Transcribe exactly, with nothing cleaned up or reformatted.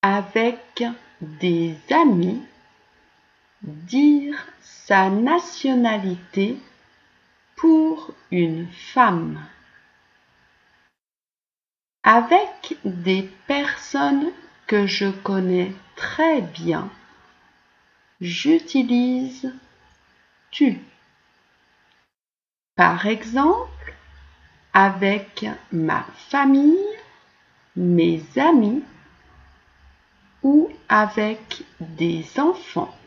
avec des amis, dire sa nationalité pour une femme. Avec des personnes que je connais très bien, j'utilise tu. Par exemple, avec ma famille, mes amis ou avec des enfants.